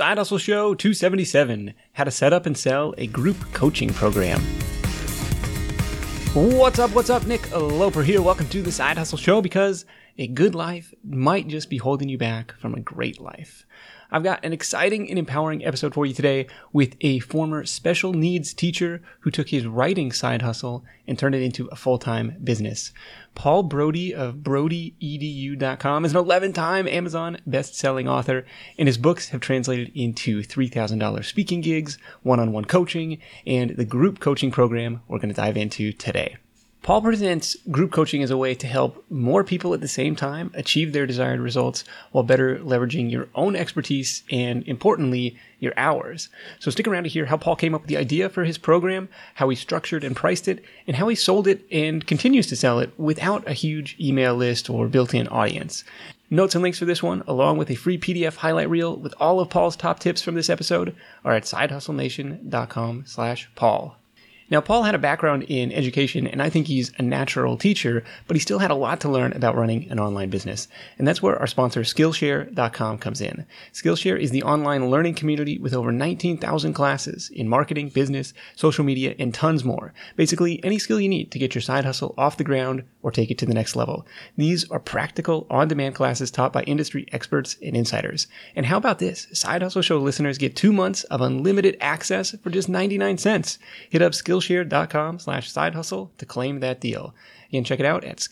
Side Hustle Show 277, how to set up and sell a group coaching program. What's up? Nick Loper here. Welcome to the Side Hustle Show, because a good life might just be holding you back from a great life. I've got an exciting and empowering episode for you today with a former special needs teacher who took his writing side hustle and turned it into a full-time business. Paul Brody of BrodyEDU.com is an 11-time Amazon best-selling author, and his books have translated into $3,000 speaking gigs, one-on-one coaching, and the group coaching program we're going to dive into today. Paul presents group coaching as a way to help more people at the same time achieve their desired results while better leveraging your own expertise and, importantly, your hours. So stick around to hear how Paul came up with the idea for his program, how he structured and priced it, and how he sold it and continues to sell it without a huge email list or built-in audience. Notes and links for this one, along with a free PDF highlight reel with all of Paul's top tips from this episode, are at sidehustlenation.com/Paul. Now, Paul had a background in education, and I think he's a natural teacher, but he still had a lot to learn about running an online business. And that's where our sponsor, Skillshare.com, comes in. Skillshare is the online learning community with over 19,000 classes in marketing, business, social media, and tons more. Basically, any skill you need to get your side hustle off the ground or take it to the next level. These are practical, on-demand classes taught by industry experts and insiders. And how about this? Side Hustle Show listeners get 2 months of unlimited access for just 99 cents. Hit up Skillshare.com/sidehustle to claim that deal. Again, check it out at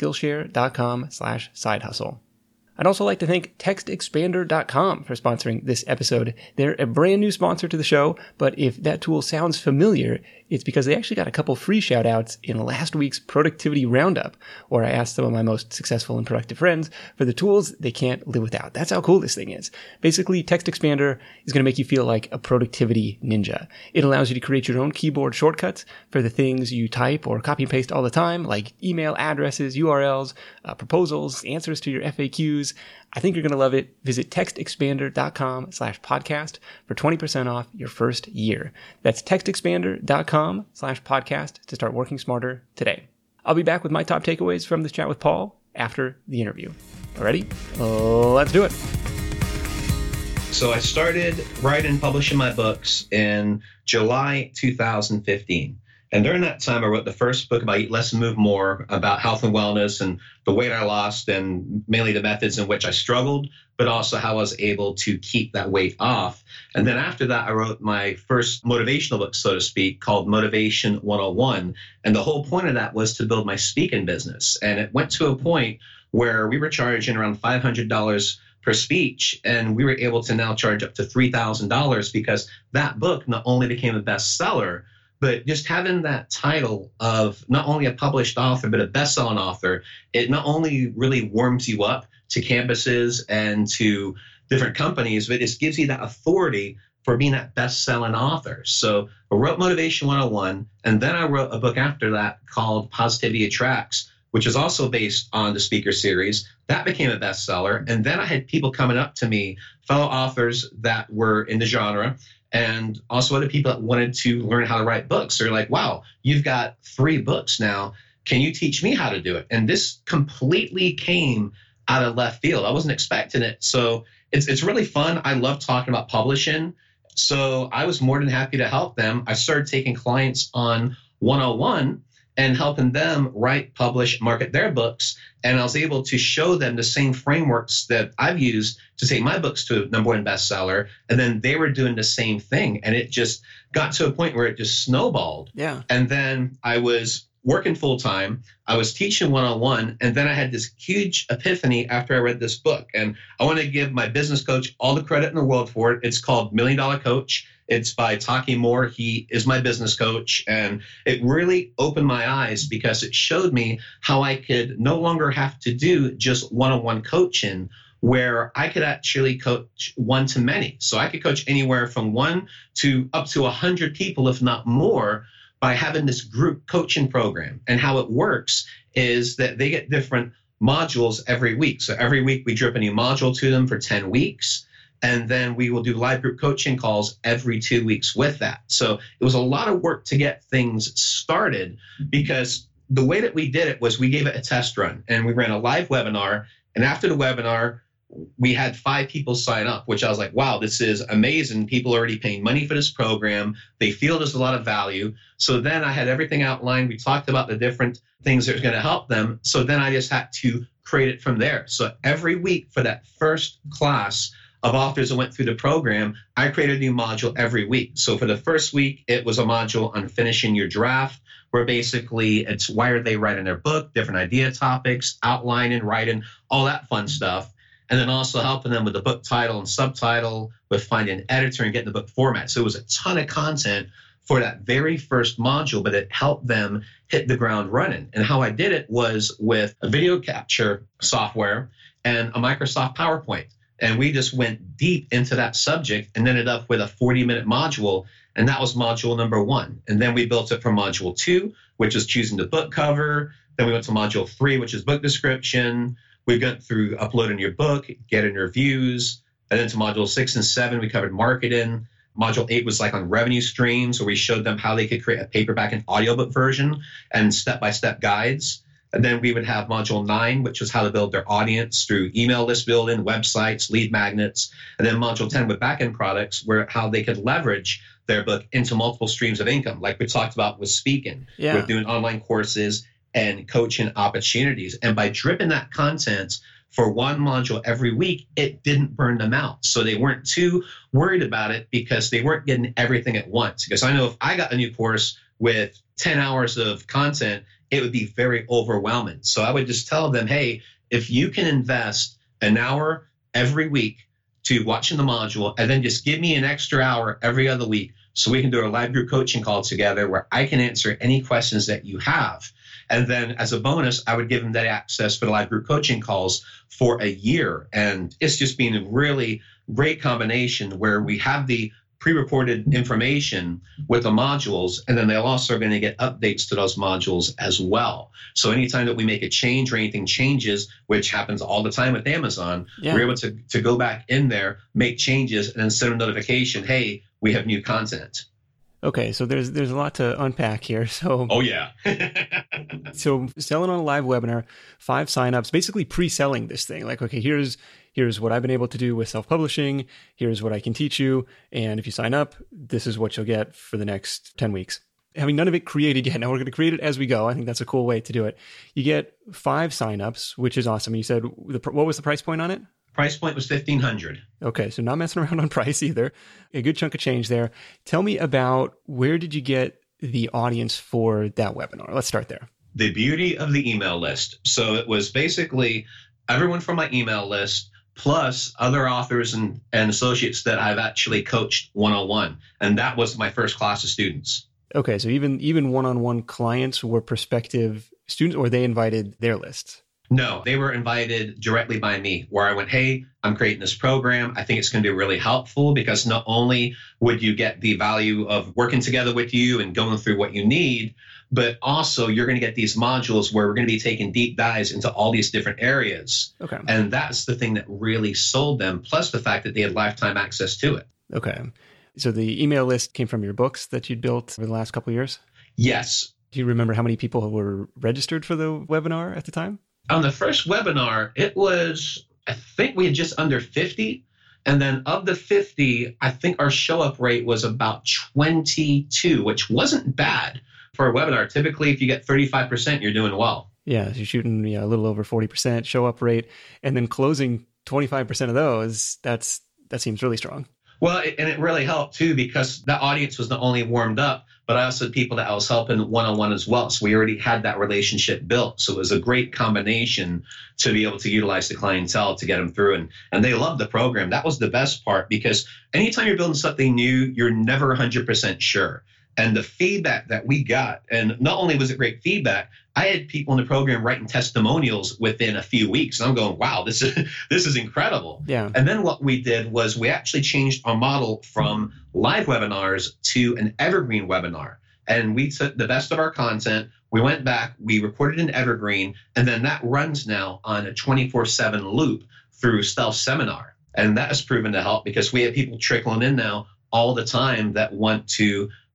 Skillshare.com/sidehustle. I'd also like to thank TextExpander.com for sponsoring this episode. They're a brand new sponsor to the show, but if that tool sounds familiar, it's because they actually got a couple free shout outs in last week's Productivity Roundup, where I asked some of my most successful and productive friends for the tools they can't live without. That's how cool this thing is. Basically, TextExpander is going to make you feel like a productivity ninja. It allows you to create your own keyboard shortcuts for the things you type or copy and paste all the time, like email addresses, URLs, proposals, answers to your FAQs. I think you're going to love it. Visit textexpander.com/podcast for 20% off your first year. That's textexpander.com/podcast to start working smarter today. I'll be back with my top takeaways from this chat with Paul after the interview. Ready? Let's do it. So I started writing and publishing my books in July 2015. And during that time, I wrote the first book about Eat Less and Move More, about health and wellness and the weight I lost and mainly the methods in which I struggled, but also how I was able to keep that weight off. And then after that, I wrote my first motivational book, so to speak, called Motivation 101. And the whole point of that was to build my speaking business. And it went to a point where we were charging around $500 per speech, and we were able to now charge up to $3,000 because that book not only became a bestseller, but just having that title of not only a published author, but a best-selling author, it not only really warms you up to campuses and to different companies, but it just gives you that authority for being that best-selling author. So I wrote Motivation 101, and then I wrote a book after that called Positivity Attracts, which is also based on the speaker series. That became a bestseller. And then I had people coming up to me, fellow authors that were in the genre, and also other people that wanted to learn how to write books. They're like, wow, you've got 3 books now. Can you teach me how to do it? And this completely came out of left field. I wasn't expecting it. So it's really fun. I love talking about publishing. So I was more than happy to help them. I started taking clients on 101 and helping them write, publish, market their books. And I was able to show them the same frameworks that I've used to take my books to a #1 bestseller. And then they were doing the same thing. And it just got to a point where it just snowballed. Yeah. And then I was working full time. I was teaching 101. And then I had this huge epiphany after I read this book. And I want to give my business coach all the credit in the world for it. It's called $1 Million Coach. It's by Taki Moore. He is my business coach. And it really opened my eyes because it showed me how I could no longer have to do just one-on-one coaching, where I could actually coach one-to-many. So I could coach anywhere from 1 to up to 100 people, if not more, by having this group coaching program. And how it works is that they get different modules every week. So every week we drip a new module to them for 10 weeks. And then we will do live group coaching calls every 2 weeks with that. So it was a lot of work to get things started, because the way that we did it was we gave it a test run and we ran a live webinar. And after the webinar, we had 5 people sign up, which I was like, wow, this is amazing. People are already paying money for this program. They feel there's a lot of value. So then I had everything outlined. We talked about the different things that are going to help them. So then I just had to create it from there. So every week for that first class of authors that went through the program, I created a new module every week. So for the first week, it was a module on finishing your draft, where basically it's why are they writing their book, different idea topics, outlining, writing, all that fun stuff. And then also helping them with the book title and subtitle, with finding an editor and getting the book format. So it was a ton of content for that very first module, but it helped them hit the ground running. And how I did it was with a video capture software and a Microsoft PowerPoint. And we just went deep into that subject and ended up with a 40-minute module. And that was module number 1. And then we built it from module 2, which is choosing the book cover. Then we went to module 3, which is book description. We went through uploading your book, getting reviews. And then to module 6 and 7, we covered marketing. Module 8 was like on revenue streams, where we showed them how they could create a paperback and audiobook version and step-by-step guides. And then we would have module 9, which was how to build their audience through email list building, websites, lead magnets. And then module 10 with back-end products, where how they could leverage their book into multiple streams of income, like we talked about with speaking, with doing online courses and coaching opportunities. And by dripping that content for one module every week, it didn't burn them out. So they weren't too worried about it because they weren't getting everything at once. Because I know if I got a new course with 10 hours of content, it would be very overwhelming. So I would just tell them, hey, if you can invest an hour every week to watching the module, and then just give me an extra hour every other week so we can do a live group coaching call together where I can answer any questions that you have. And then as a bonus, I would give them that access for the live group coaching calls for a year. And it's just been a really great combination where we have the pre-recorded information with the modules, and then they're also going to get updates to those modules as well. So anytime that we make a change or anything changes, which happens all the time with Amazon, we're able to go back in there, make changes, and then send a notification, hey, we have new content. Okay, so there's a lot to unpack here. So So selling on a live webinar, 5 signups, basically pre-selling this thing. Like, okay, here's what I've been able to do with self-publishing. Here's what I can teach you. And if you sign up, this is what you'll get for the next 10 weeks. Having none of it created yet, now we're going to create it as we go. I think that's a cool way to do it. You get 5 signups, which is awesome. You said, what was the price point on it? Price point was $1,500. Okay, so not messing around on price either. A good chunk of change there. Tell me about, where did you get the audience for that webinar? Let's start there. The beauty of the email list. So it was basically everyone from my email list, plus other authors and associates that I've actually coached one-on-one. And that was my first class of students. Okay, so even one-on-one clients were prospective students, or they invited their lists? No, they were invited directly by me, where I went, hey, I'm creating this program. I think it's going to be really helpful because not only would you get the value of working together with you and going through what you need, but also you're going to get these modules where we're going to be taking deep dives into all these different areas. Okay. And that's the thing that really sold them, plus the fact that they had lifetime access to it. Okay. So the email list came from your books that you'd built over the last couple of years? Yes. Do you remember how many people were registered for the webinar at the time? On the first webinar, it was, I think we had just under 50. And then of the 50, I think our show up rate was about 22, which wasn't bad for a webinar. Typically, if you get 35%, you're doing well. Yeah, so you're shooting a little over 40% show up rate, and then closing 25% of those, that seems really strong. Well, and it really helped too, because that audience was not only warmed up, but I also had people that I was helping one-on-one as well. So we already had that relationship built. So it was a great combination to be able to utilize the clientele to get them through. And they loved the program. That was the best part, because anytime you're building something new, you're never 100% sure. And the feedback that we got, and not only was it great feedback, I had people in the program writing testimonials within a few weeks. And I'm going, wow, this is incredible. Yeah. And then what we did was we actually changed our model from live webinars to an evergreen webinar. And we took the best of our content, we went back, we recorded an evergreen, and then that runs now on a 24/7 loop through Stealth Seminar. And that has proven to help, because we have people trickling in now all the time that want to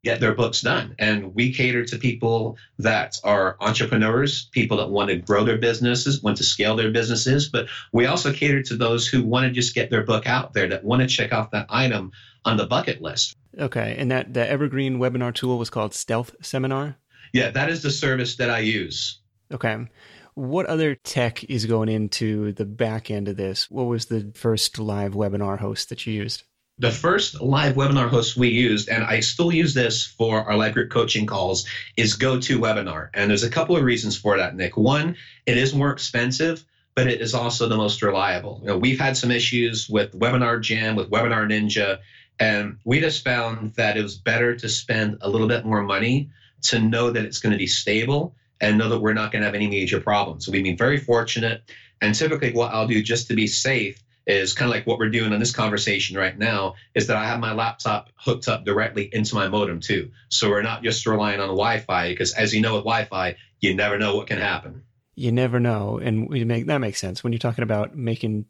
get their books done. And we cater to people that are entrepreneurs, people that want to grow their businesses, want to scale their businesses. But we also cater to those who want to just get their book out there, that want to check off that item on the bucket list. Okay. And the Evergreen webinar tool was called Stealth Seminar? Yeah, that is the service that I use. Okay. What other tech is going into the back end of this? What was the first live webinar host that you used? The first live webinar host we used, and I still use this for our live group coaching calls, is GoToWebinar. And there's a couple of reasons for that, Nick. One, it is more expensive, but it is also the most reliable. We've had some issues with Webinar Jam, with Webinar Ninja, and we just found that it was better to spend a little bit more money to know that it's going to be stable and know that we're not going to have any major problems. So we've been very fortunate. And typically what I'll do just to be safe is kind of like what we're doing in this conversation right now, is that I have my laptop hooked up directly into my modem too. So we're not just relying on Wi-Fi, because as you know, with Wi-Fi, you never know what can happen. You never know. And that makes sense. When you're talking about making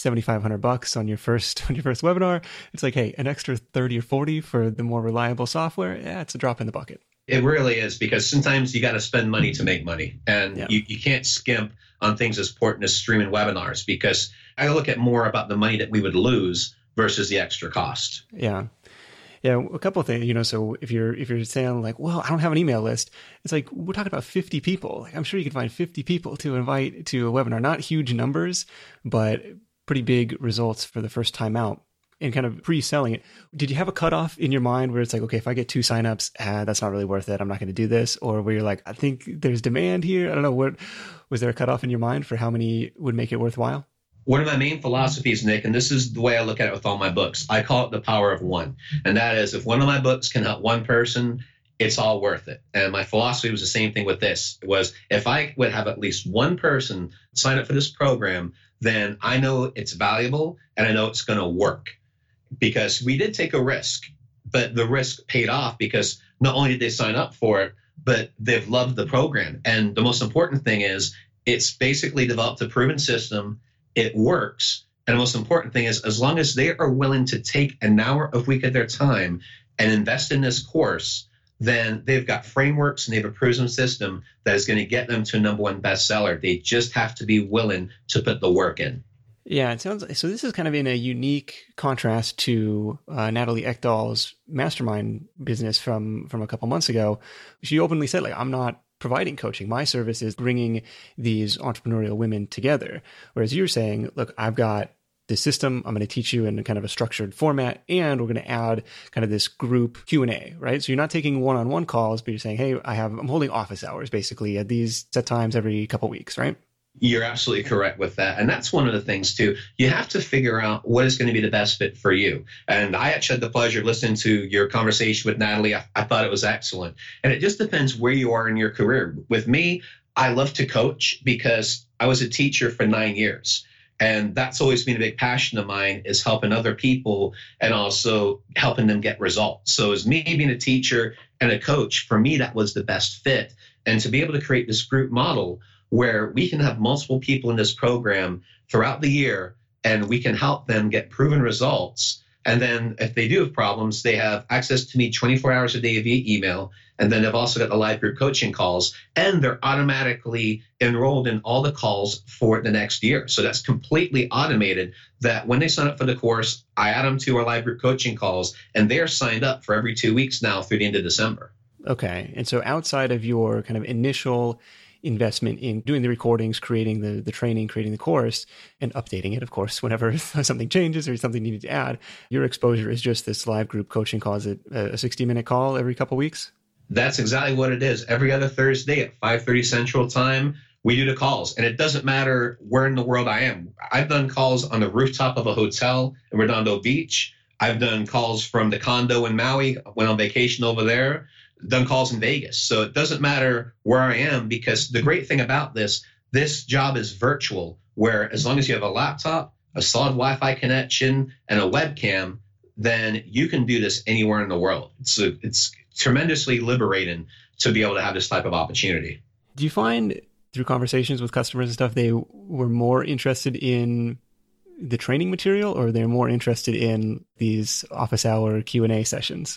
$7,500 on your first webinar, it's like, hey, an extra 30 or 40 for the more reliable software. Yeah, it's a drop in the bucket. It really is, because sometimes you got to spend money to make money, and you can't skimp on things as important as streaming webinars, because I look at more about the money that we would lose versus the extra cost. Yeah. Yeah. A couple of things, so if you're saying like, well, I don't have an email list, it's like, we're talking about 50 people. Like, I'm sure you can find 50 people to invite to a webinar, not huge numbers, but pretty big results for the first time out. And kind of pre-selling it. Did you have a cutoff in your mind where it's like, okay, if I get 2 signups, that's not really worth it, I'm not going to do this? Or where you're like, I think there's demand here. I don't know. Was there a cutoff in your mind for how many would make it worthwhile? One of my main philosophies, Nick, and this is the way I look at it with all my books, I call it the power of one. And that is, if one of my books can help one person, it's all worth it. And my philosophy was the same thing with this. It was, if I would have at least one person sign up for this program, then I know it's valuable and I know it's going to work. Because we did take a risk, but the risk paid off, because not only did they sign up for it, but they've loved the program. And the most important thing is, it's basically developed a proven system. It works. And the most important thing is, as long as they are willing to take an hour a week of their time and invest in this course, then they've got frameworks and they have a proven system that is going to get them to a #1 bestseller. They just have to be willing to put the work in. Yeah, it sounds like, so this is kind of in a unique contrast to Natalie Ekdahl's mastermind business from a couple months ago. She openly said, like, I'm not providing coaching. My service is bringing these entrepreneurial women together. Whereas you're saying, look, I've got this system, I'm going to teach you in kind of a structured format, and we're going to add kind of this group Q&A, right? So you're not taking one-on-one calls, but you're saying, hey, I'm holding office hours basically at these set times every couple of weeks, right? You're absolutely correct with that. And that's one of the things too. You have to figure out what is going to be the best fit for you. And I actually had the pleasure of listening to your conversation with Natalie. I thought it was excellent. And it just depends where you are in your career. With me, I love to coach because I was a teacher for 9 years. And that's always been a big passion of mine, is helping other people and also helping them get results. So as me being a teacher and a coach, for me, that was the best fit. And to be able to create this group model where we can have multiple people in this program throughout the year, and we can help them get proven results. And then if they do have problems, they have access to me 24 hours a day via email. And then they've also got the live group coaching calls, and they're automatically enrolled in all the calls for the next year. So that's completely automated, that when they sign up for the course, I add them to our live group coaching calls, and they're signed up for every 2 weeks now through the end of December. Okay. And so outside of your kind of initial investment in doing the recordings, creating the training, creating the course, and updating it, of course, whenever something changes or something needed to add, your exposure is just this live group coaching call. Is it a 60-minute call every couple of weeks? That's exactly what it is. Every other Thursday at 5:30 Central Time, we do the calls. And it doesn't matter where in the world I am. I've done calls on the rooftop of a hotel in Redondo Beach. I've done calls from the condo in Maui, went on vacation over there, done calls in Vegas. So it doesn't matter where I am, because the great thing about this job is virtual, where as long as you have a laptop, a solid Wi-Fi connection, and a webcam, then you can do this anywhere in the world. It's tremendously liberating to be able to have this type of opportunity. Do you find through conversations with customers and stuff, they were more interested in the training material, or they're more interested in these office hour Q&A sessions?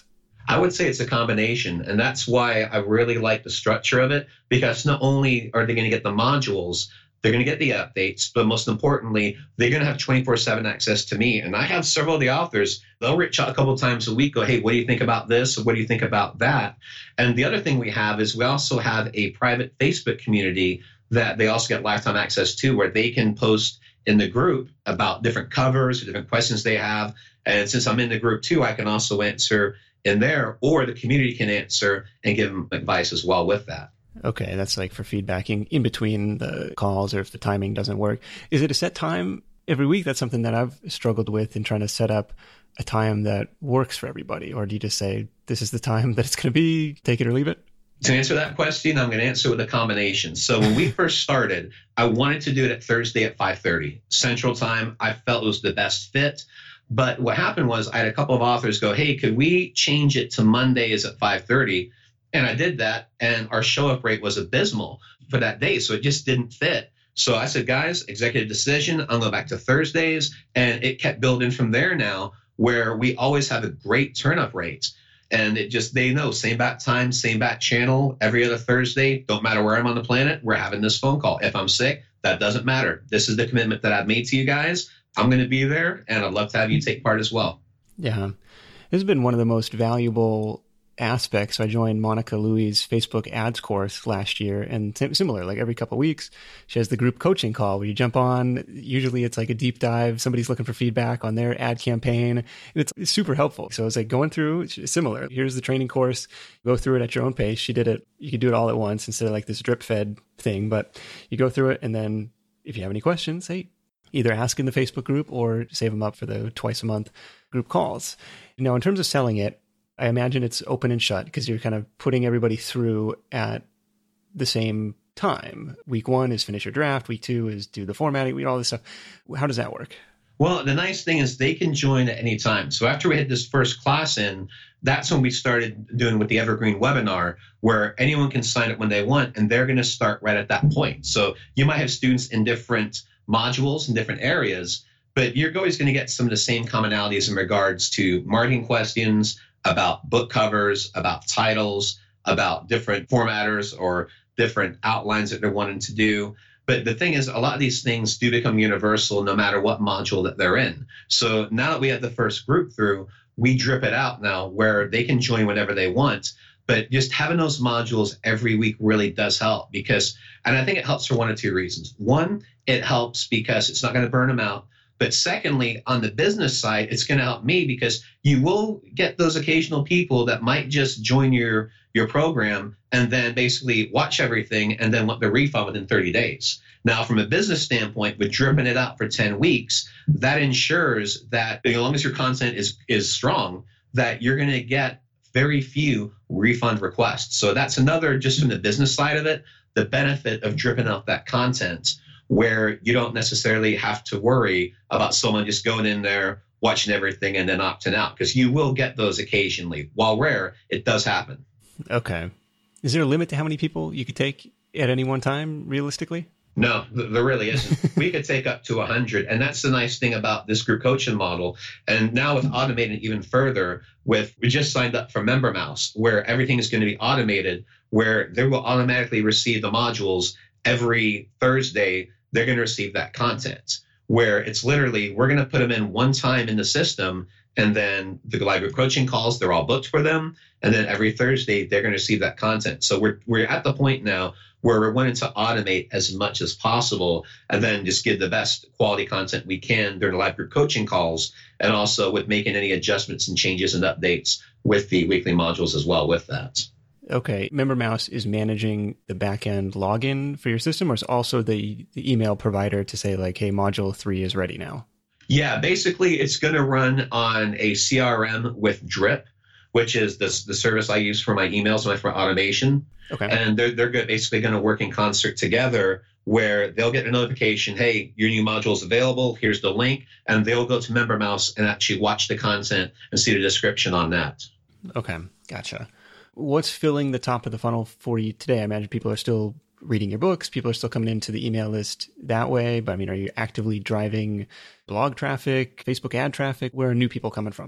I would say it's a combination. And that's why I really like the structure of it, because not only are they going to get the modules, they're going to get the updates, but most importantly, they're going to have 24/7 access to me. And I have several of the authors, they'll reach out a couple of times a week, go, hey, what do you think about this? Or what do you think about that? And the other thing we have is we also have a private Facebook community that they also get lifetime access to, where they can post in the group about different covers, different questions they have. And since I'm in the group too, I can also answer in there, or the community can answer and give them advice as well with that. Okay, that's like for feedbacking in between the calls or if the timing doesn't work. Is it a set time every week? That's something that I've struggled with in trying to set up a time that works for everybody. Or do you just say, this is the time that it's going to be, take it or leave it? To answer that question, I'm going to answer with a combination. So when we first started, I wanted to do it at Thursday at 5:30 Central Time. I felt it was the best fit. But what happened was I had a couple of authors go, hey, could we change it to Mondays at 5:30? And I did that, and our show-up rate was abysmal for that day, so it just didn't fit. So I said, guys, executive decision, I'll go back to Thursdays, and it kept building from there now, where we always have a great turn-up rate. And it just, they know, same bat time, same bat channel, every other Thursday, don't matter where I'm on the planet, we're having this phone call. If I'm sick, that doesn't matter. This is the commitment that I've made to you guys. I'm going to be there, and I'd love to have you take part as well. Yeah. This has been one of the most valuable aspects. So I joined Monica Louie's Facebook ads course last year, and similar, like every couple of weeks, she has the group coaching call where you jump on. Usually it's like a deep dive. Somebody's looking for feedback on their ad campaign, and it's super helpful. So it's like going through, it's similar. Here's the training course, go through it at your own pace. She did it. You could do it all at once instead of like this drip fed thing, but you go through it. And then if you have any questions, hey, either ask in the Facebook group or save them up for the twice a month group calls. Now, in terms of selling it, I imagine it's open and shut because you're kind of putting everybody through at the same time. Week 1 is finish your draft. Week 2 is do the formatting, all this stuff. How does that work? Well, the nice thing is they can join at any time. So after we had this first class in, that's when we started doing with the Evergreen webinar, where anyone can sign up when they want, and they're going to start right at that point. So you might have students in different modules in different areas, but you're always going to get some of the same commonalities in regards to marketing questions, about book covers, about titles, about different formatters or different outlines that they're wanting to do. But the thing is, a lot of these things do become universal no matter what module that they're in. So now that we have the first group through, we drip it out now where they can join whenever they want. But just having those modules every week really does help because, and I think it helps for one of two reasons. One, it helps because it's not going to burn them out. But secondly, on the business side, it's going to help me because you will get those occasional people that might just join your program and then basically watch everything and then want the refund within 30 days. Now, from a business standpoint, with dripping it out for 10 weeks, that ensures that as long as your content is strong, that you're going to get very few refund requests. So that's another, just from the business side of it, the benefit of dripping out that content, where you don't necessarily have to worry about someone just going in there, watching everything, and then opting out, because you will get those occasionally. While rare, it does happen. Okay. Is there a limit to how many people you could take at any one time, realistically? No, there really isn't. We could take up to 100. And that's the nice thing about this group coaching model. And now with automating even further, we just signed up for MemberMouse, where everything is going to be automated, where they will automatically receive the modules every Thursday. They're going to receive that content, where it's literally, we're going to put them in one time in the system, and then the live group coaching calls, they're all booked for them. And then every Thursday, they're going to receive that content. So we're at the point now where we're wanting to automate as much as possible and then just give the best quality content we can during the live group coaching calls, and also with making any adjustments and changes and updates with the weekly modules as well with that. Okay. MemberMouse is managing the backend login for your system, or is also the email provider to say like, hey, module 3 is ready now? Yeah, basically it's going to run on a CRM with Drip, which is the service I use for my emails and for automation. Okay. And they're basically going to work in concert together, where they'll get a notification, hey, your new module is available, here's the link, and they'll go to MemberMouse and actually watch the content and see the description on that. Okay, gotcha. What's filling the top of the funnel for you today? I imagine people are still reading your books. People are still coming into the email list that way. But I mean, are you actively driving blog traffic, Facebook ad traffic? Where are new people coming from?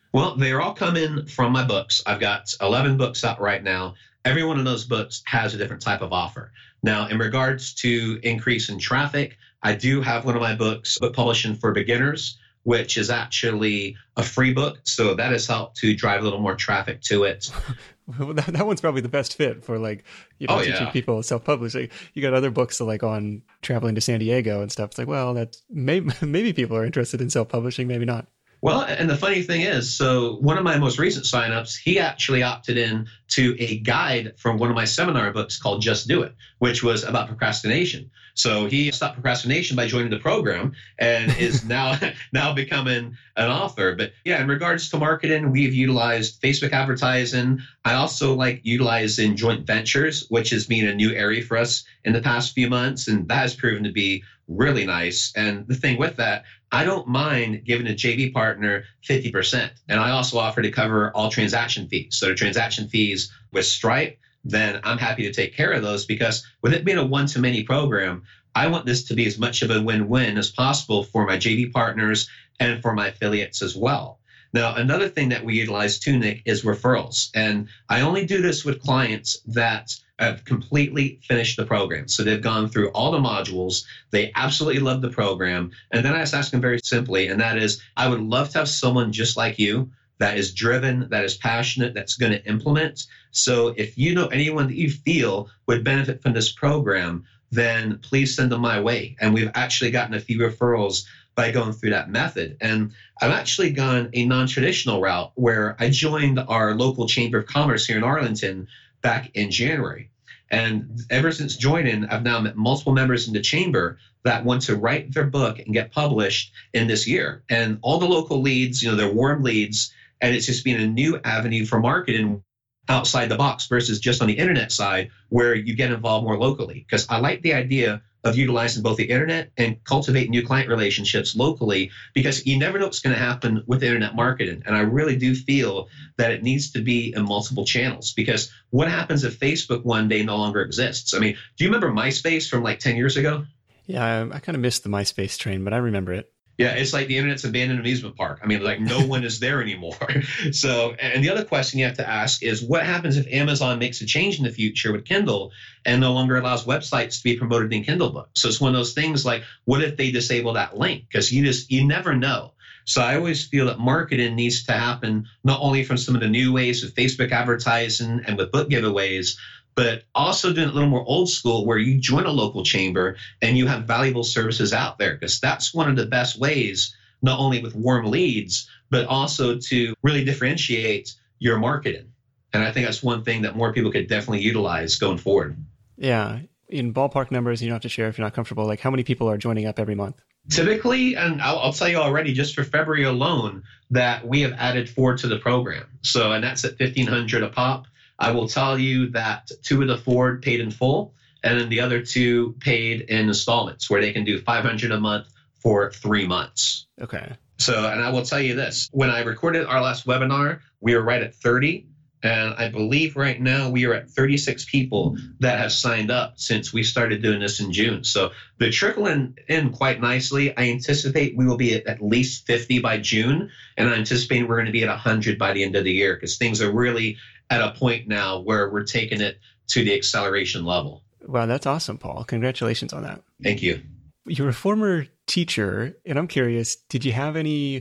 Well, they're all coming from my books. I've got 11 books out right now. Every one of those books has a different type of offer. Now, in regards to increase in traffic, I do have one of my books, Book Publishing for Beginners, which is actually a free book. So that has helped to drive a little more traffic to it. Well, that one's probably the best fit for teaching people self-publishing. You got other books like on traveling to San Diego and stuff. It's like, well, that's maybe people are interested in self-publishing, maybe not. Well, and the funny thing is, so one of my most recent signups, he actually opted in to a guide from one of my seminar books called Just Do It, which was about procrastination. So he stopped procrastination by joining the program and is now becoming an author. But yeah, in regards to marketing, we've utilized Facebook advertising. I also like utilizing joint ventures, which has been a new area for us in the past few months. And that has proven to be really nice. And the thing with that, I don't mind giving a JV partner 50%. And I also offer to cover all transaction fees. So the transaction fees with Stripe, then I'm happy to take care of those, because with it being a one-to-many program, I want this to be as much of a win-win as possible for my JV partners and for my affiliates as well. Now, another thing that we utilize too, Nick, is referrals. And I only do this with clients that have completely finished the program. So they've gone through all the modules. They absolutely love the program. And then I just ask them very simply, and that is, I would love to have someone just like you that is driven, that is passionate, that's going to implement. So if you know anyone that you feel would benefit from this program, then please send them my way. And we've actually gotten a few referrals by going through that method. And I've actually gone a non-traditional route where I joined our local Chamber of Commerce here in Arlington back in January. And ever since joining, I've now met multiple members in the chamber that want to write their book and get published in this year. And all the local leads, they're warm leads, and it's just been a new avenue for marketing outside the box versus just on the internet side where you get involved more locally. Because I like the idea of utilizing both the internet and cultivate new client relationships locally, because you never know what's going to happen with internet marketing. And I really do feel that it needs to be in multiple channels, because what happens if Facebook one day no longer exists? I mean, do you remember MySpace from like 10 years ago? Yeah, I kind of missed the MySpace train, but I remember it. Yeah, it's like the internet's abandoned amusement park. I mean, like no one is there anymore. So, and the other question you have to ask is, what happens if Amazon makes a change in the future with Kindle and no longer allows websites to be promoted in Kindle books? So it's one of those things like, what if they disable that link? Because you never know. So I always feel that marketing needs to happen not only from some of the new ways of Facebook advertising and with book giveaways, but also doing it a little more old school where you join a local chamber and you have valuable services out there, because that's one of the best ways, not only with warm leads, but also to really differentiate your marketing. And I think that's one thing that more people could definitely utilize going forward. Yeah. In ballpark numbers, you don't have to share if you're not comfortable, like how many people are joining up every month? Typically, and I'll tell you already, just for February alone, that we have added 4 to the program. So, and that's at $1,500 a pop. I will tell you that 2 of the 4 paid in full, and then the other 2 paid in installments, where they can do $500 a month for 3 months. Okay. So, and I will tell you this, when I recorded our last webinar, we were right at 30. And I believe right now we are at 36 people that have signed up since we started doing this in June. So they're trickling in quite nicely. I anticipate we will be at least 50 by June. And I anticipate we're going to be at 100 by the end of the year, because things are really at a point now where we're taking it to the acceleration level. Wow, that's awesome, Paul. Congratulations on that. Thank you. You're a former teacher, and I'm curious, did you have any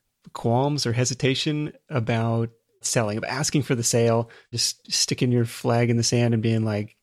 qualms or hesitation about selling, about asking for the sale, just sticking your flag in the sand and being like,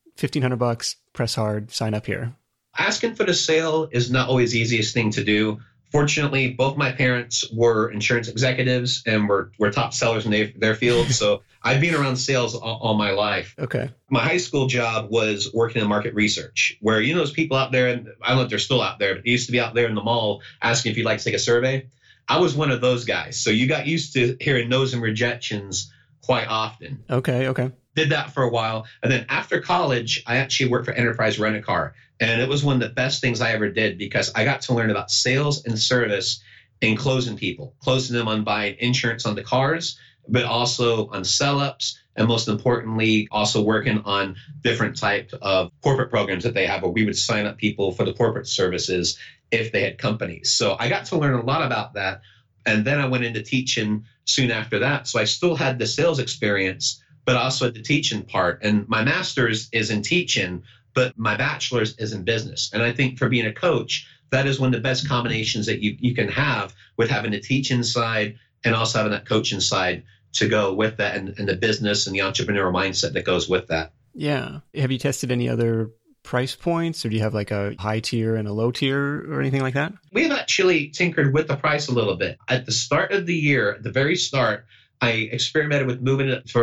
$1,500, press hard, sign up here? Asking for the sale is not always the easiest thing to do. Fortunately, both my parents were insurance executives and were top sellers in their field. So I've been around sales all my life. Okay. My high school job was working in market research, where, those people out there, and I don't know if they're still out there, but they used to be out there in the mall asking if you'd like to take a survey. I was one of those guys. So you got used to hearing no's and rejections quite often. Okay. Did that for a while. And then after college, I actually worked for Enterprise Rent-A-Car. And it was one of the best things I ever did, because I got to learn about sales and service and closing them on buying insurance on the cars, but also on sell-ups. And most importantly, also working on different types of corporate programs that they have, where we would sign up people for the corporate services if they had companies. So I got to learn a lot about that. And then I went into teaching soon after that. So I still had the sales experience, but also had the teaching part. And my master's is in teaching, but my bachelor's is in business. And I think for being a coach, that is one of the best combinations that you can have, with having the teaching side and also having that coaching side to go with that, and the business and the entrepreneurial mindset that goes with that. Yeah. Have you tested any other price points, or do you have like a high tier and a low tier or anything like that? We've actually tinkered with the price a little bit. At the start of the year, at the very start, I experimented with moving it for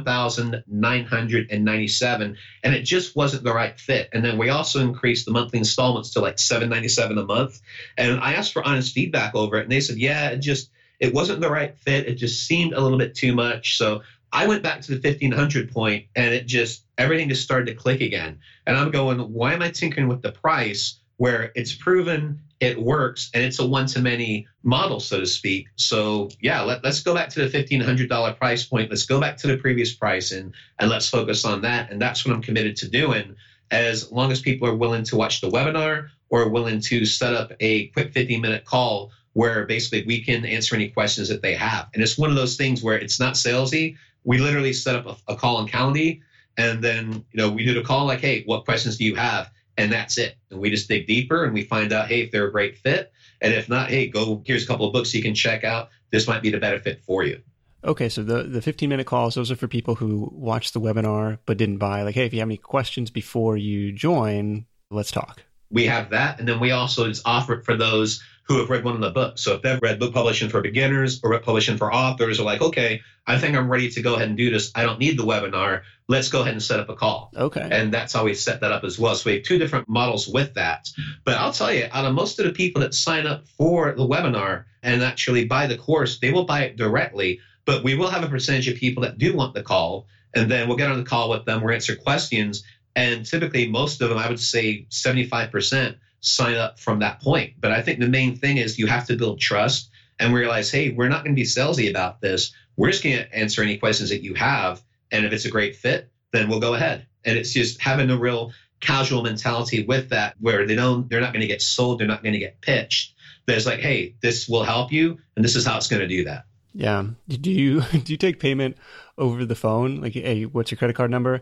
$1,997, and it just wasn't the right fit. And then we also increased the monthly installments to like $797 a month. And I asked for honest feedback over it, and they said, yeah, it wasn't the right fit. It just seemed a little bit too much. So I went back to the 1,500 point, and everything just started to click again. And I'm going, why am I tinkering with the price where it's proven it works and it's a one-to-many model, so to speak? So yeah, let's go back to the $1,500 price point. Let's go back to the previous price and let's focus on that. And that's what I'm committed to doing, as long as people are willing to watch the webinar or willing to set up a quick 15-minute call where basically we can answer any questions that they have. And it's one of those things where it's not salesy. We literally set up a call on Calendly, and then we do the call like, hey, what questions do you have? And that's it. And we just dig deeper and we find out, hey, if they're a great fit. And if not, hey, here's a couple of books you can check out. This might be the better fit for you. Okay, so the 15-minute calls, those are for people who watched the webinar but didn't buy. Like, hey, if you have any questions before you join, let's talk. We have that. And then we also just offer it for those who have read one of the books. So if they've read Book Publishing for Beginners or Book Publishing for Authors, are like, okay, I think I'm ready to go ahead and do this. I don't need the webinar. Let's go ahead and set up a call. Okay. And that's how we set that up as well. So we have two different models with that. But I'll tell you, out of most of the people that sign up for the webinar and actually buy the course, they will buy it directly. But we will have a percentage of people that do want the call. And then we'll get on the call with them. We'll answer questions. And typically, most of them, I would say 75%, sign up from that point. But I think the main thing is you have to build trust and realize, hey, we're not going to be salesy about this. We're just going to answer any questions that you have. And if it's a great fit, then we'll go ahead. And it's just having a real casual mentality with that, where they're not going to get sold. They're not going to get pitched. There's like, hey, this will help you. And this is how it's going to do that. Yeah. Do you take payment over the phone? Like, hey, what's your credit card number?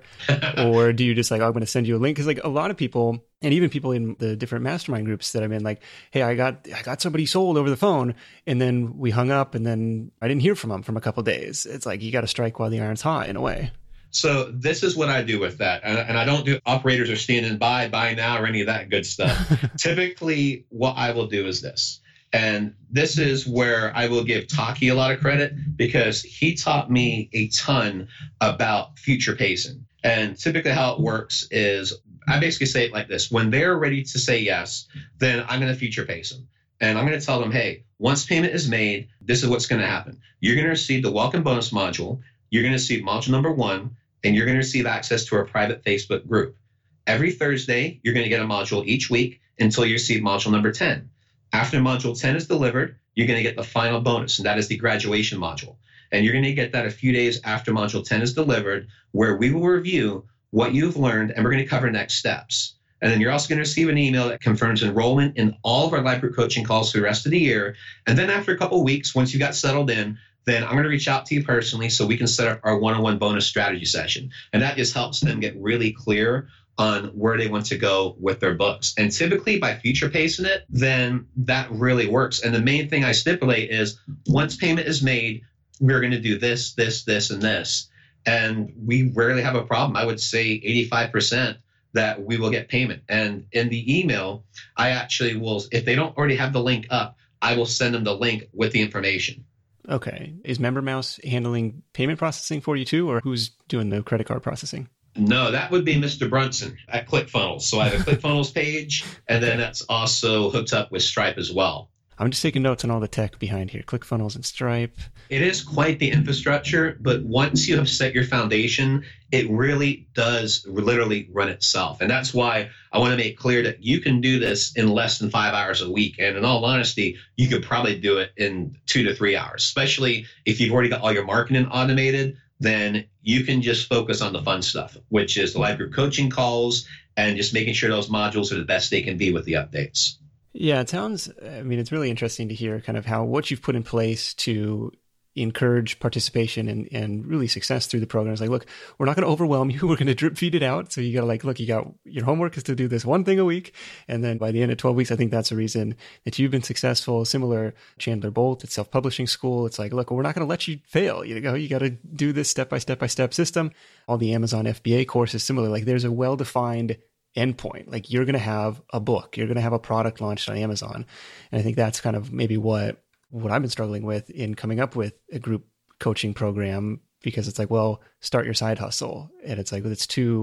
Or do you just like, I'm going to send you a link? Because like a lot of people, and even people in the different mastermind groups that I'm in, like, hey, I got somebody sold over the phone, and then we hung up, and then I didn't hear from them from a couple of days. It's like, you got to strike while the iron's hot in a way. So this is what I do with that. And I don't do operators are standing by, buy now, or any of that good stuff. Typically, what I will do is this. And this is where I will give Taki a lot of credit, because he taught me a ton about future pacing. And typically how it works is I basically say it like this. When they're ready to say yes, then I'm going to future pace them. And I'm going to tell them, hey, once payment is made, this is what's going to happen. You're going to receive the welcome bonus module. You're going to receive module number 1, and you're going to receive access to our private Facebook group. Every Thursday, you're going to get a module each week until you receive module number 10. After module 10 is delivered, you're going to get the final bonus, and that is the graduation module. And you're going to get that a few days after module 10 is delivered, where we will review what you've learned, and we're going to cover next steps. And then you're also going to receive an email that confirms enrollment in all of our live group coaching calls for the rest of the year. And then after a couple of weeks, once you got settled in, then I'm going to reach out to you personally so we can set up our one-on-one bonus strategy session. And that just helps them get really clear on where they want to go with their books. And typically by future pacing it, then that really works. And the main thing I stipulate is once payment is made, we're going to do this, this, this, and this. And we rarely have a problem. I would say 85% that we will get payment. And in the email, I actually will, if they don't already have the link up, I will send them the link with the information. Okay. Is MemberMouse handling payment processing for you too, or who's doing the credit card processing? No, that would be Mr. Brunson at ClickFunnels. So I have a ClickFunnels page, and then that's also hooked up with Stripe as well. I'm just taking notes on all the tech behind here, ClickFunnels and Stripe. It is quite the infrastructure, but once you have set your foundation, it really does literally run itself. And that's why I want to make clear that you can do this in less than 5 hours a week. And in all honesty, you could probably do it in 2 to 3 hours, especially if you've already got all your marketing automated. Then you can just focus on the fun stuff, which is the live group coaching calls and just making sure those modules are the best they can be with the updates. Yeah, it sounds, I mean, it's really interesting to hear kind of how what you've put in place to encourage participation and really success through the program. It's like, look, we're not going to overwhelm you. We're going to drip feed it out. So you got to like, look, you got your homework is to do this one thing a week. And then by the end of 12 weeks, I think that's the reason that you've been successful. Similar Chandler Bolt at Self-Publishing School. It's like, look, we're not going to let you fail. You got to do this step by step system. All the Amazon FBA courses, similar, like there's a well-defined endpoint. Like you're going to have a book, you're going to have a product launched on Amazon. And I think that's kind of maybe what I've been struggling with in coming up with a group coaching program, because it's like, well, start your side hustle. And it's like,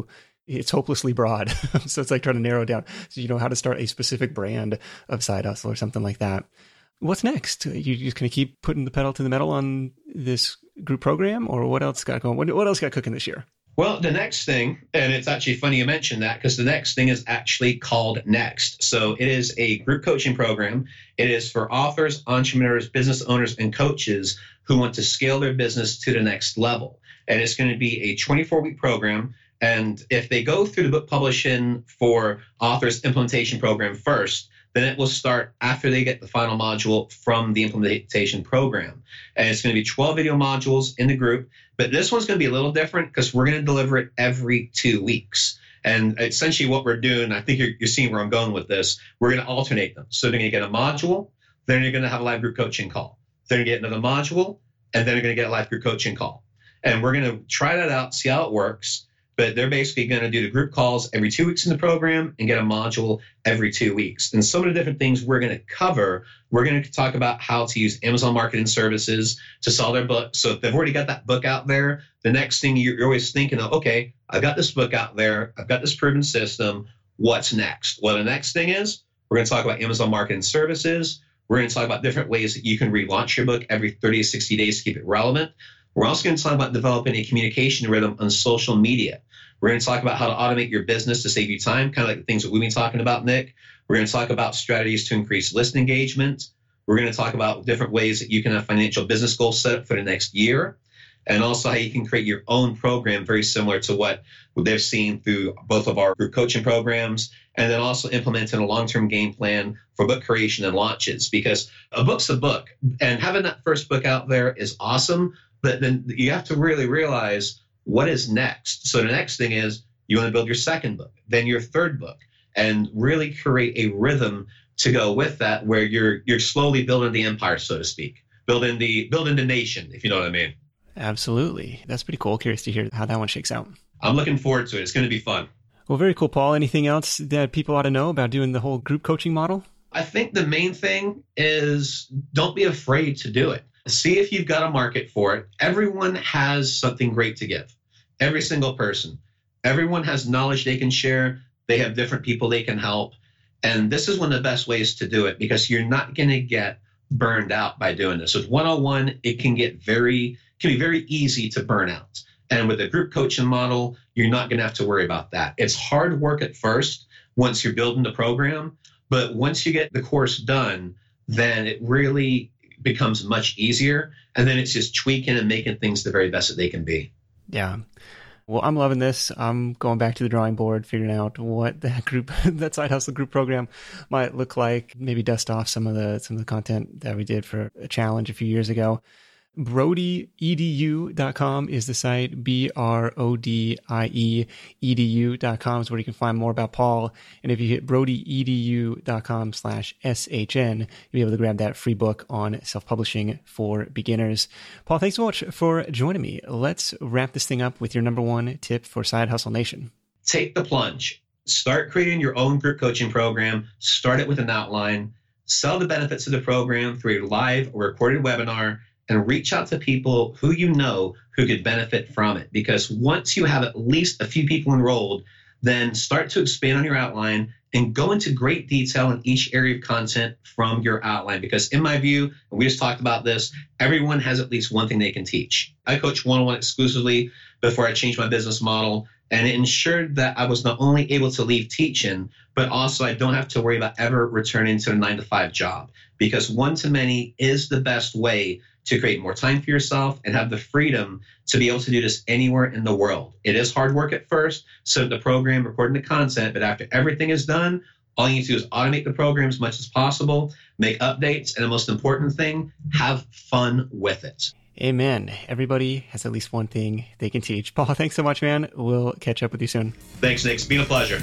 it's hopelessly broad. So it's like trying to narrow it down. So you know how to start a specific brand of side hustle or something like that. What's next? You just going to keep putting the pedal to the metal on this group program, or what else got going? What else got cooking this year? Well, the next thing, and it's actually funny you mentioned that, because the next thing is actually called Next. So it is a group coaching program. It is for authors, entrepreneurs, business owners, and coaches who want to scale their business to the next level. And it's going to be a 24-week program. And if they go through the book publishing for authors implementation program first, then it will start after they get the final module from the implementation program. And it's going to be 12 video modules in the group. But this one's going to be a little different because we're going to deliver it every 2 weeks. And essentially what we're doing, I think you're seeing where I'm going with this, we're going to alternate them. So they're going to get a module, then you're going to have a live group coaching call. Then you're going to get another module, and then you're going to get a live group coaching call. And we're going to try that out, see how it works. But they're basically going to do the group calls every 2 weeks in the program and get a module every 2 weeks. And some of the different things we're going to cover, we're going to talk about how to use Amazon Marketing Services to sell their book. So if they've already got that book out there, the next thing you're always thinking of, okay, I've got this book out there. I've got this proven system. What's next? Well, the next thing is we're going to talk about Amazon Marketing Services. We're going to talk about different ways that you can relaunch your book every 30 to 60 days to keep it relevant. We're also going to talk about developing a communication rhythm on social media. We're going to talk about how to automate your business to save you time, kind of like the things that we've been talking about, Nick. We're going to talk about strategies to increase list engagement. We're going to talk about different ways that you can have financial business goals set up for the next year, and also how you can create your own program very similar to what they've seen through both of our group coaching programs, and then also implementing a long-term game plan for book creation and launches, because a book's a book, and having that first book out there is awesome, but then you have to really realize what is next. So the next thing is you want to build your second book, then your third book, and really create a rhythm to go with that, where you're slowly building the empire, so to speak, building the nation, if you know what I mean. Absolutely. That's pretty cool. Curious to hear how that one shakes out. I'm looking forward to it. It's going to be fun. Well, very cool, Paul. Anything else that people ought to know about doing the whole group coaching model? I think the main thing is don't be afraid to do it. See if you've got a market for it. Everyone has something great to give. Every single person. Everyone has knowledge they can share. They have different people they can help. And this is one of the best ways to do it, because you're not going to get burned out by doing this. With one-on-one, it can be very easy to burn out. And with a group coaching model, you're not going to have to worry about that. It's hard work at first once you're building the program, but once you get the course done, then it really becomes much easier. And then it's just tweaking and making things the very best that they can be. Yeah. Well, I'm loving this. I'm going back to the drawing board, figuring out what that side hustle group program might look like. Maybe dust off some of the content that we did for a challenge a few years ago. BrodieEDU.com is the site. BRODIE edu.com is where you can find more about Paul. And if you hit BrodieEDU.com/SHN, you'll be able to grab that free book on self-publishing for beginners. Paul, thanks so much for joining me. Let's wrap this thing up with your number one tip for Side Hustle Nation. Take the plunge. Start creating your own group coaching program. Start it with an outline. Sell the benefits of the program through a live or recorded webinar, and reach out to people who you know who could benefit from it. Because once you have at least a few people enrolled, then start to expand on your outline and go into great detail in each area of content from your outline. Because in my view, and we just talked about this, everyone has at least one thing they can teach. I coach one-on-one exclusively before I changed my business model, and it ensured that I was not only able to leave teaching, but also I don't have to worry about ever returning to a 9-to-5 job. Because one-to-many is the best way to create more time for yourself and have the freedom to be able to do this anywhere in the world. It is hard work at first, so the program, recording the content, but after everything is done, All you need to do is automate the program as much as possible, make updates, and the most important thing, have fun with it. Amen. Everybody has at least one thing they can teach. Paul, thanks so much, man. We'll catch up with you soon. Thanks, Nick. It's been a pleasure.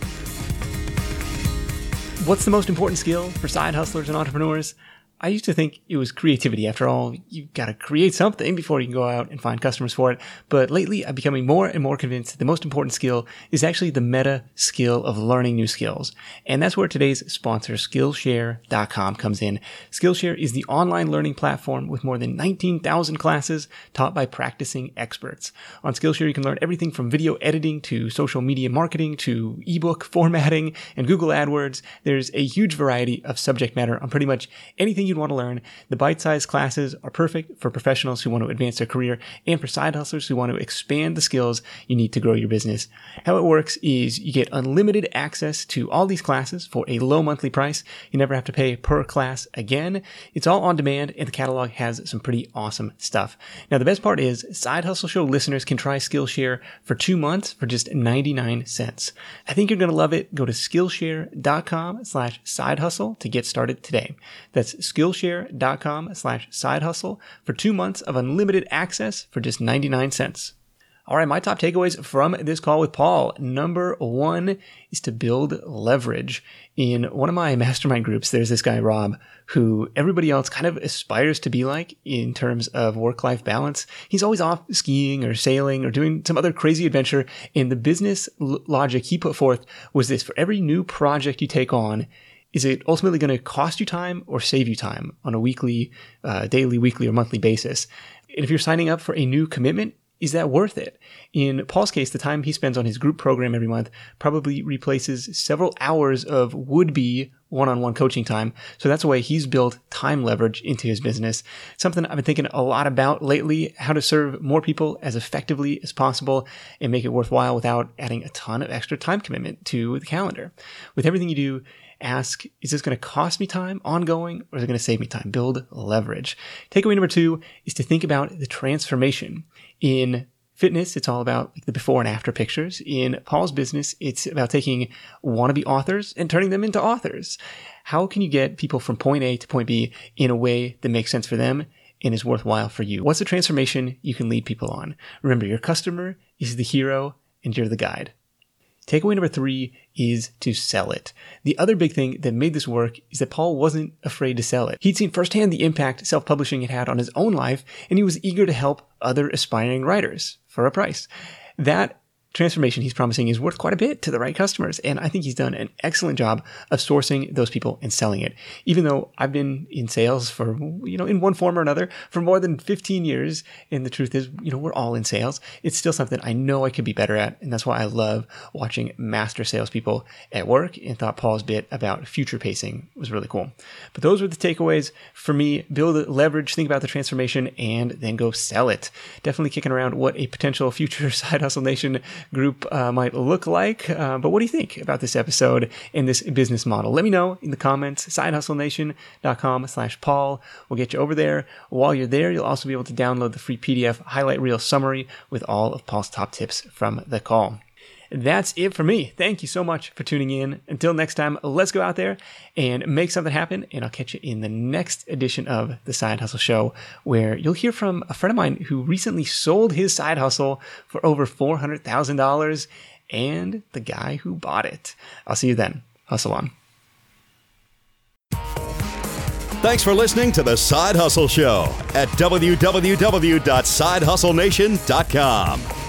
What's the most important skill for side hustlers and entrepreneurs? I used to think it was creativity. After all, you got to create something before you can go out and find customers for it. But lately, I'm becoming more and more convinced that the most important skill is actually the meta skill of learning new skills. And that's where today's sponsor, Skillshare.com, comes in. Skillshare is the online learning platform with more than 19,000 classes taught by practicing experts. On Skillshare, you can learn everything from video editing to social media marketing to ebook formatting and Google AdWords. There's a huge variety of subject matter on pretty much anything you'd want to learn. The bite-sized classes are perfect for professionals who want to advance their career and for side hustlers who want to expand the skills you need to grow your business. How it works is you get unlimited access to all these classes for a low monthly price. You never have to pay per class again. It's all on demand, and the catalog has some pretty awesome stuff. Now, the best part is Side Hustle Show listeners can try Skillshare for 2 months for just 99 cents. I think you're going to love it. Go to Skillshare.com/sidehustle to get started today. That's Skillshare.com/sidehustle for 2 months of unlimited access for just 99 cents. All right, my top takeaways from this call with Paul. Number 1 is to build leverage. In one of my mastermind groups, there's this guy, Rob, who everybody else kind of aspires to be like in terms of work-life balance. He's always off skiing or sailing or doing some other crazy adventure. And the business logic he put forth was this: for every new project you take on, is it ultimately going to cost you time or save you time on a weekly, daily, weekly, or monthly basis? And if you're signing up for a new commitment, is that worth it? In Paul's case, the time he spends on his group program every month probably replaces several hours of would-be one-on-one coaching time. So that's a way he's built time leverage into his business. Something I've been thinking a lot about lately: how to serve more people as effectively as possible and make it worthwhile without adding a ton of extra time commitment to the calendar. With everything you do, ask, is this going to cost me time ongoing, or is it going to save me time? Build leverage. Takeaway number 2 is to think about the transformation. In fitness, it's all about the before and after pictures. In Paul's business, it's about taking wannabe authors and turning them into authors. How can you get people from point A to point B in a way that makes sense for them and is worthwhile for you? What's the transformation you can lead people on? Remember, your customer is the hero and you're the guide. Takeaway number 3 is to sell it. The other big thing that made this work is that Paul wasn't afraid to sell it. He'd seen firsthand the impact self-publishing had had on his own life, and he was eager to help other aspiring writers for a price. That transformation he's promising is worth quite a bit to the right customers, and I think he's done an excellent job of sourcing those people and selling it. Even though I've been in sales for, in one form or another for more than 15 years, and the truth is, we're all in sales, it's still something I know I could be better at, and that's why I love watching master salespeople at work, and thought Paul's bit about future pacing was really cool. But those were the takeaways for me. Build leverage, think about the transformation, and then go sell it. Definitely kicking around what a potential future Side Hustle Nation group might look like. But what do you think about this episode and this business model? Let me know in the comments. SideHustleNation.com/Paul. We'll get you over there. While you're there, you'll also be able to download the free PDF highlight reel summary with all of Paul's top tips from the call. That's it for me. Thank you so much for tuning in. Until next time, let's go out there and make something happen. And I'll catch you in the next edition of The Side Hustle Show, where you'll hear from a friend of mine who recently sold his side hustle for over $400,000 and the guy who bought it. I'll see you then. Hustle on. Thanks for listening to The Side Hustle Show at www.sidehustlenation.com.